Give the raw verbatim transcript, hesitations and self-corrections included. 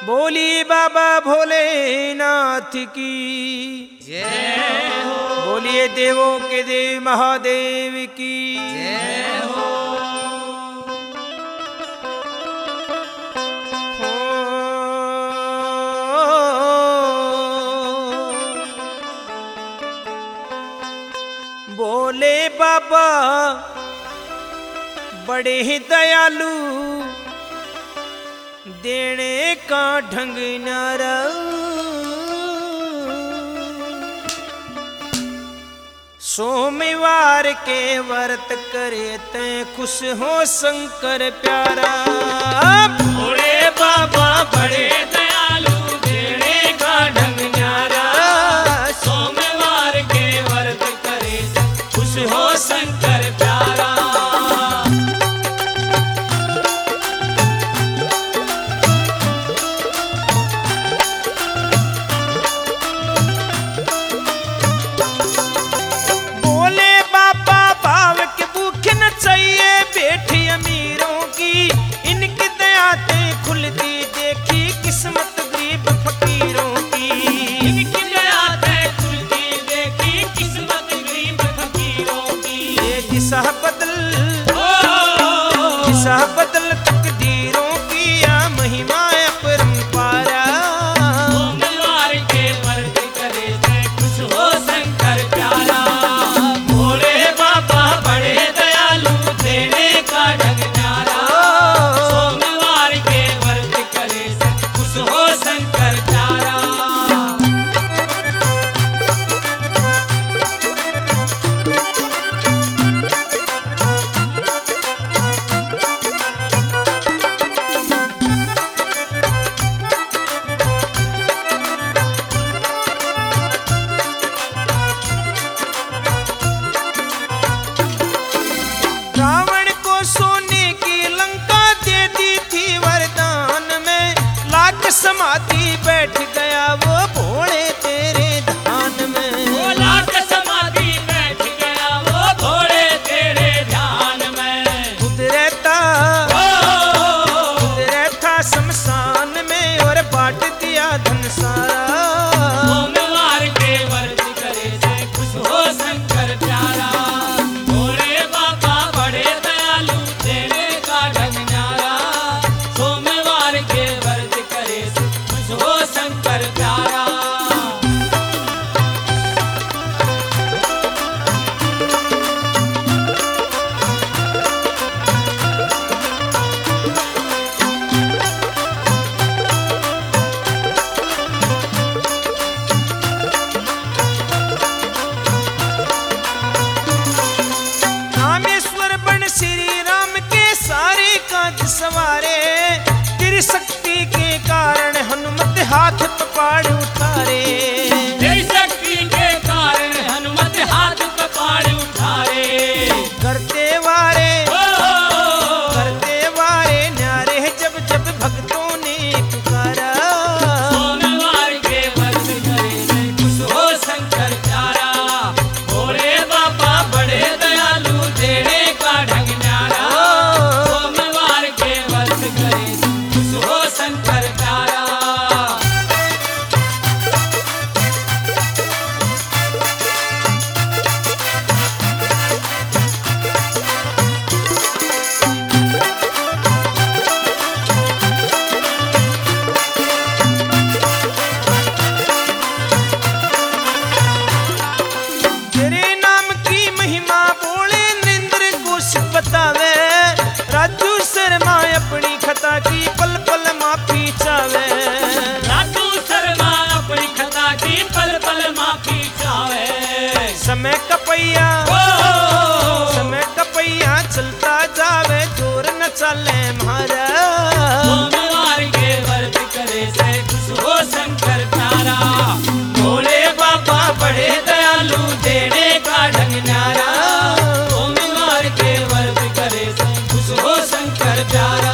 बोली बाबा भोलेनाथ की जय हो। बोलिए देवों के देव महादेव की जय हो। बोले बाबा बड़े ही दयालु देने का ढंग नारा सोमवार के व्रत करे ते खुश हो शंकर प्यारा। भोले बाबा बड़े दयालु देने का ढंग न्यारा सोमवार के व्रत करे खुश हो शंकर प्यारा। दिशा बदल दिशा बदल तकदीरों की या महिमा अपरंपारा। सोमवार के व्रत करे ते खुश हो शंकर प्यारा। भोले बाबा बड़े दयालु देने का ढंग न्यारा सोमवार के व्रत करे ते खुश हो शंकर प्यारा। रावण को सोने की लंका दे दी थी वरदान में, लाख समाधि बैठ गया वो भोले तेरे ध्यान में। वो लाख समाधि बैठ गया वो भोले तेरे ध्यान में। खुद रहता खुद रहता शमशान में और बांट दिया धन सारा। सोमवार के व्रत करे से खुश हो शंकर प्यारा। भोले बाबा बड़े दयालु देने का ढंग न्यारा सोमवार के व्रत करे से खुश हो शंकर प्यारा। रामेश्वर बन श्री राम के सारे काज सवारे, तेरी शक्ति के कारण हनुमत हाथ पकड़ उतारे। तेरी शक्ति के कारण हनुमत हाथ पकड़ उठारे। करते वारे करते वारे न्यारे जब जब भक्तों ने पुकारा। सोमवार के व्रत करे से खुश हो शंकर प्यारा। भोले बाबा बड़े दयालु देने का ढंग न्यारा सोमवार के व्रत करे से खुश हो शंकर प्यारा। तेरे नाम की महिमा बोले नरेंद्र घोष बतावे, राजू शर्मा अपनी खता की पल पल माफी चावे। राजू शर्मा अपनी खता की पल पल माफी चावे। समय कपैया समय कपैया चलता जावे जोर न चले मारा। सोमवार के व्रत करे से खुश हो शंकर प्यारा। भोले बाबा बड़े दयालु देने का ढंग न्यारा सोमवार के व्रत करे से खुश हो शंकर प्यारा।